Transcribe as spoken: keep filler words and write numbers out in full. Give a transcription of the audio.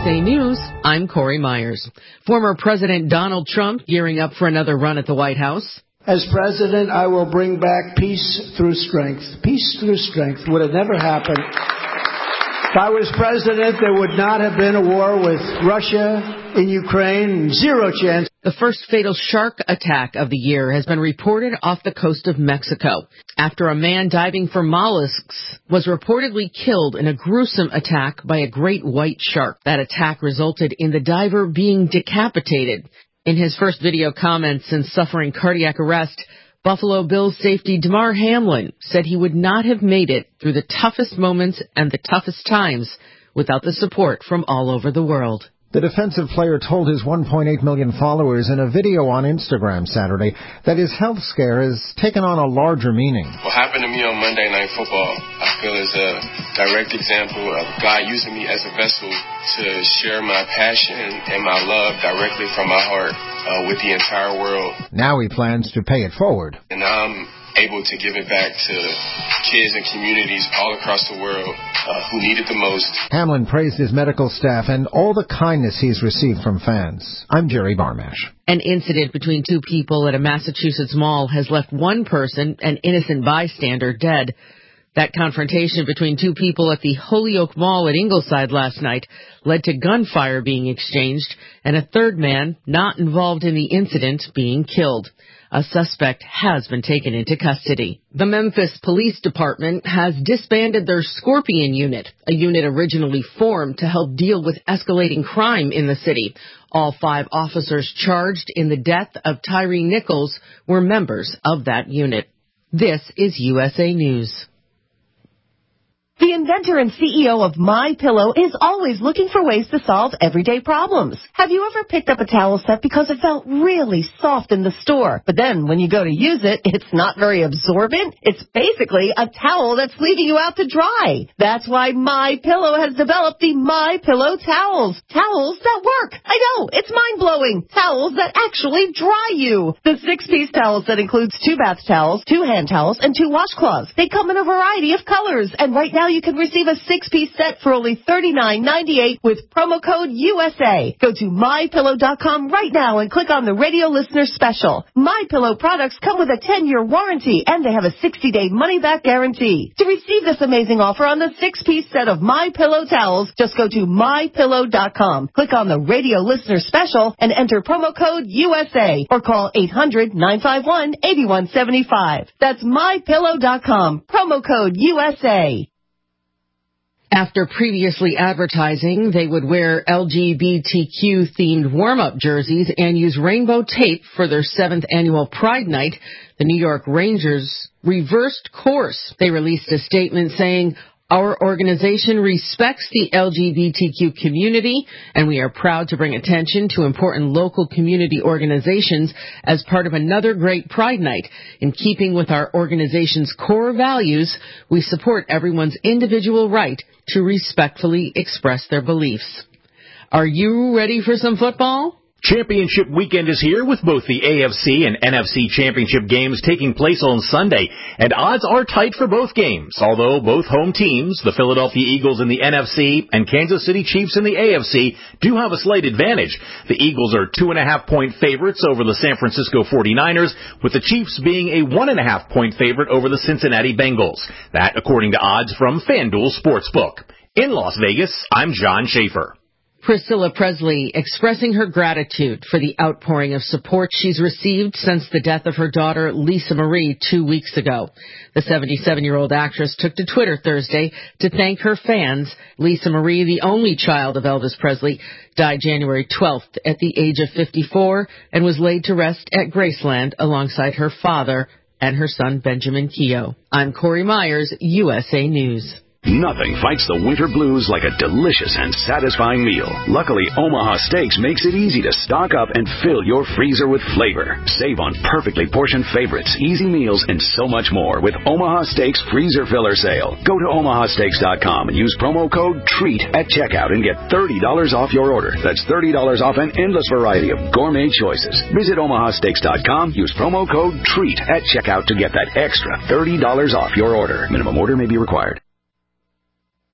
A News, I'm Corey Myers. Former President Donald Trump gearing up for another run at the White House. As president, I will bring back peace through strength. Peace through strength would have never happened. If I was president, there would not have been a war with Russia in Ukraine. Zero chance. The first fatal shark attack of the year has been reported off the coast of Mexico after a man diving for mollusks was reportedly killed in a gruesome attack by a great white shark. That attack resulted in the diver being decapitated. In his first video comments since suffering cardiac arrest, Buffalo Bills safety Damar Hamlin said he would not have made it through the toughest moments and the toughest times without the support from all over the world. The defensive player told his one point eight million followers in a video on Instagram Saturday that his health scare has taken on a larger meaning. What happened to me on Monday Night Football, I feel is a direct example of God using me as a vessel to share my passion and my love directly from my heart uh, with the entire world. Now he plans to pay it forward. And I'm able to give it back to kids and communities all across the world uh, who need it the most. Hamlin praised his medical staff and all the kindness he's received from fans. I'm Jerry Barmash. An incident between two people at a Massachusetts mall has left one person, an innocent bystander, dead. That confrontation between two people at the Holyoke Mall at Ingleside last night led to gunfire being exchanged and a third man, not involved in the incident, being killed. A suspect has been taken into custody. The Memphis Police Department has disbanded their Scorpion unit, a unit originally formed to help deal with escalating crime in the city. All five officers charged in the death of Tyree Nichols were members of that unit. This is U S A News. The inventor and C E O of MyPillow is always looking for ways to solve everyday problems. Have you ever picked up a towel set because it felt really soft in the store, but then when you go to use it, it's not very absorbent? It's basically a towel that's leaving you out to dry. That's why MyPillow has developed the MyPillow towels. Towels that work. I know, it's mind-blowing. Towels that actually dry you. The six-piece towel set includes two bath towels, two hand towels, and two washcloths. They come in a variety of colors, and right now you can receive a six-piece set for only thirty-nine ninety-eight with promo code U S A. Go to my pillow dot com right now and click on the radio listener special. MyPillow products come with a ten-year warranty, and they have a sixty-day money-back guarantee. To receive this amazing offer on the six-piece set of MyPillow towels, just go to my pillow dot com, click on the radio listener special, and enter promo code U S A, or call eight hundred nine five one eight one seven five. That's my pillow dot com, promo code U S A. After previously advertising they would wear L G B T Q-themed warm-up jerseys and use rainbow tape for their seventh annual Pride Night, the New York Rangers reversed course. They released a statement saying, "Our organization respects the L G B T Q community, and we are proud to bring attention to important local community organizations as part of another great Pride Night. In keeping with our organization's core values, we support everyone's individual right to respectfully express their beliefs." Are you ready for some football? Championship weekend is here with both the A F C and N F C championship games taking place on Sunday, and odds are tight for both games, although both home teams, the Philadelphia Eagles in the N F C and Kansas City Chiefs in the A F C, do have a slight advantage. The Eagles are two and a half point favorites over the San Francisco forty-niners, with the Chiefs being a one and a half point favorite over the Cincinnati Bengals. That according to odds from FanDuel Sportsbook. In Las Vegas, I'm John Schaefer. Priscilla Presley expressing her gratitude for the outpouring of support she's received since the death of her daughter Lisa Marie two weeks ago. The seventy-seven-year-old actress took to Twitter Thursday to thank her fans. Lisa Marie, the only child of Elvis Presley, died January twelfth at the age of fifty-four and was laid to rest at Graceland alongside her father and her son Benjamin Keough. I'm Corey Myers, U S A News. Nothing fights the winter blues like a delicious and satisfying meal. Luckily, Omaha Steaks makes it easy to stock up and fill your freezer with flavor. Save on perfectly portioned favorites, easy meals, and so much more with Omaha Steaks Freezer Filler Sale. Go to omaha steaks dot com and use promo code TREAT at checkout and get thirty dollars off your order. That's thirty dollars off an endless variety of gourmet choices. Visit omaha steaks dot com, use promo code TREAT at checkout to get that extra thirty dollars off your order. Minimum order may be required.